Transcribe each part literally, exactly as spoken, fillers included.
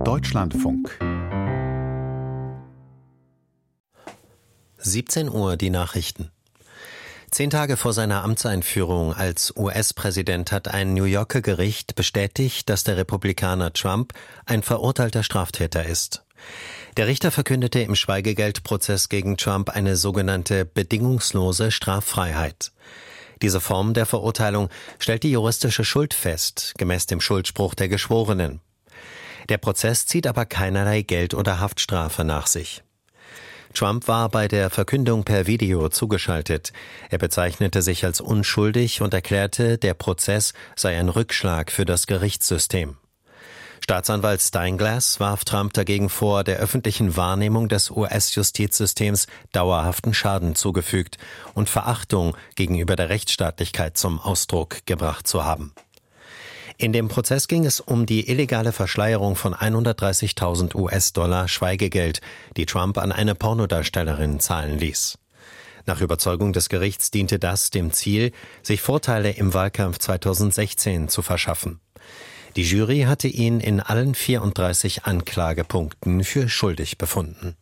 Deutschlandfunk. siebzehn Uhr die Nachrichten. Zehn Tage vor seiner Amtseinführung als U S-Präsident hat ein New Yorker Gericht bestätigt, dass der Republikaner Trump ein verurteilter Straftäter ist. Der Richter verkündete im Schweigegeldprozess gegen Trump eine sogenannte bedingungslose Straffreiheit. Diese Form der Verurteilung stellt die juristische Schuld fest, gemäß dem Schuldspruch der Geschworenen. Der Prozess zieht aber keinerlei Geld- oder Haftstrafe nach sich. Trump war bei der Verkündung per Video zugeschaltet. Er bezeichnete sich als unschuldig und erklärte, der Prozess sei ein Rückschlag für das Gerichtssystem. Staatsanwalt Steinglass warf Trump dagegen vor, der öffentlichen Wahrnehmung des U S-Justizsystems dauerhaften Schaden zugefügt und Verachtung gegenüber der Rechtsstaatlichkeit zum Ausdruck gebracht zu haben. In dem Prozess ging es um die illegale Verschleierung von hundertdreißigtausend U S-Dollar Schweigegeld, die Trump an eine Pornodarstellerin zahlen ließ. Nach Überzeugung des Gerichts diente das dem Ziel, sich Vorteile im Wahlkampf zweitausendsechzehn zu verschaffen. Die Jury hatte ihn in allen vierunddreißig Anklagepunkten für schuldig befunden.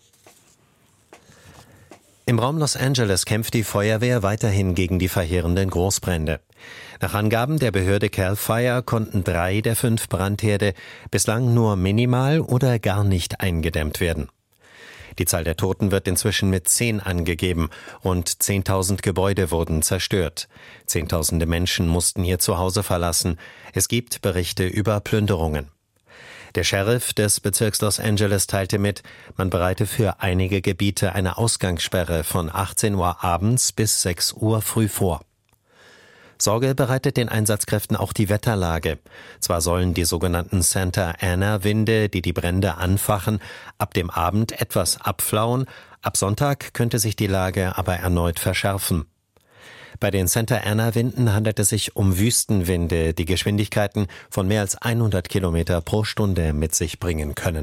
Im Raum Los Angeles kämpft die Feuerwehr weiterhin gegen die verheerenden Großbrände. Nach Angaben der Behörde CAL FIRE konnten drei der fünf Brandherde bislang nur minimal oder gar nicht eingedämmt werden. Die Zahl der Toten wird inzwischen mit zehn angegeben. Rund zehntausend Gebäude wurden zerstört. Zehntausende Menschen mussten ihr Zuhause verlassen. Es gibt Berichte über Plünderungen. Der Sheriff des Bezirks Los Angeles teilte mit, man bereite für einige Gebiete eine Ausgangssperre von achtzehn Uhr abends bis sechs Uhr früh vor. Sorge bereitet den Einsatzkräften auch die Wetterlage. Zwar sollen die sogenannten Santa Ana-Winde, die die Brände anfachen, ab dem Abend etwas abflauen, ab Sonntag könnte sich die Lage aber erneut verschärfen. Bei den Santa Ana-Winden handelt es sich um Wüstenwinde, die Geschwindigkeiten von mehr als hundert Kilometer pro Stunde mit sich bringen können.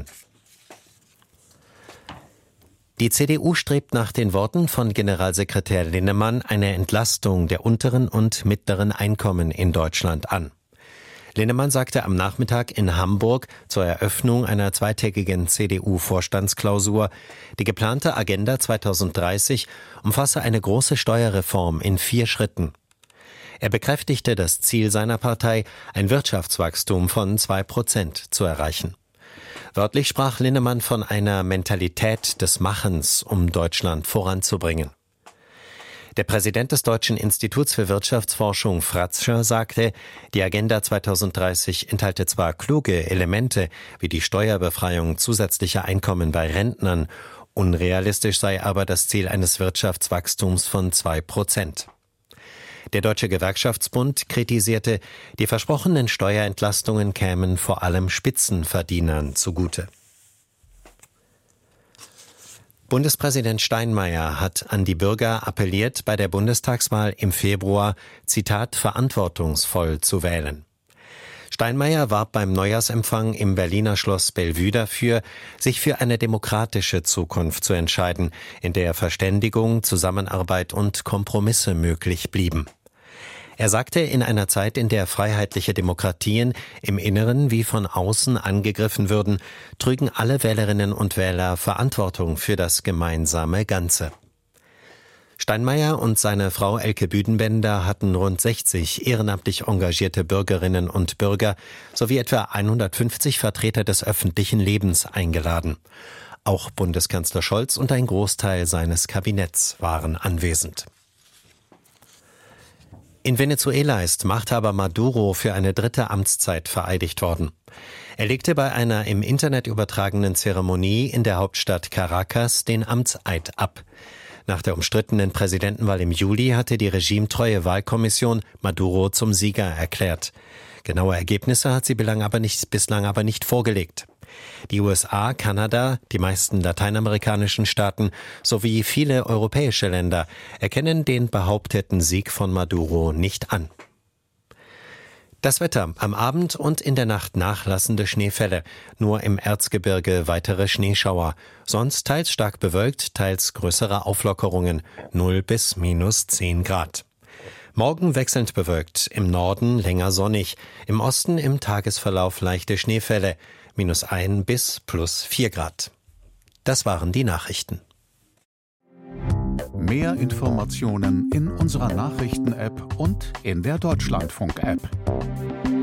Die C D U strebt nach den Worten von Generalsekretär Linnemann eine Entlastung der unteren und mittleren Einkommen in Deutschland an. Linnemann sagte am Nachmittag in Hamburg zur Eröffnung einer zweitägigen C D U-Vorstandsklausur, die geplante Agenda zweitausenddreißig umfasse eine große Steuerreform in vier Schritten. Er bekräftigte das Ziel seiner Partei, ein Wirtschaftswachstum von zwei Prozent zu erreichen. Wörtlich sprach Linnemann von einer Mentalität des Machens, um Deutschland voranzubringen. Der Präsident des Deutschen Instituts für Wirtschaftsforschung, Fratscher, sagte, die Agenda zweitausenddreißig enthalte zwar kluge Elemente wie die Steuerbefreiung zusätzlicher Einkommen bei Rentnern, unrealistisch sei aber das Ziel eines Wirtschaftswachstums von zwei Prozent. Der Deutsche Gewerkschaftsbund kritisierte, die versprochenen Steuerentlastungen kämen vor allem Spitzenverdienern zugute. Bundespräsident Steinmeier hat an die Bürger appelliert, bei der Bundestagswahl im Februar, Zitat, verantwortungsvoll zu wählen. Steinmeier warb beim Neujahrsempfang im Berliner Schloss Bellevue dafür, sich für eine demokratische Zukunft zu entscheiden, in der Verständigung, Zusammenarbeit und Kompromisse möglich blieben. Er sagte, in einer Zeit, in der freiheitliche Demokratien im Inneren wie von außen angegriffen würden, trügen alle Wählerinnen und Wähler Verantwortung für das gemeinsame Ganze. Steinmeier und seine Frau Elke Büdenbender hatten rund sechzig ehrenamtlich engagierte Bürgerinnen und Bürger sowie etwa hundertfünfzig Vertreter des öffentlichen Lebens eingeladen. Auch Bundeskanzler Scholz und ein Großteil seines Kabinetts waren anwesend. In Venezuela ist Machthaber Maduro für eine dritte Amtszeit vereidigt worden. Er legte bei einer im Internet übertragenen Zeremonie in der Hauptstadt Caracas den Amtseid ab. Nach der umstrittenen Präsidentenwahl im Juli hatte die regimetreue Wahlkommission Maduro zum Sieger erklärt. Genaue Ergebnisse hat sie bislang aber nicht, bislang aber nicht vorgelegt. Die U S A, Kanada, die meisten lateinamerikanischen Staaten sowie viele europäische Länder erkennen den behaupteten Sieg von Maduro nicht an. Das Wetter: am Abend und in der Nacht nachlassende Schneefälle, nur im Erzgebirge weitere Schneeschauer, sonst teils stark bewölkt, teils größere Auflockerungen, null bis minus zehn Grad. Morgen wechselnd bewölkt, im Norden länger sonnig, im Osten im Tagesverlauf leichte Schneefälle, minus ein bis plus vier Grad. Das waren die Nachrichten. Mehr Informationen in unserer Nachrichten-App und in der Deutschlandfunk-App.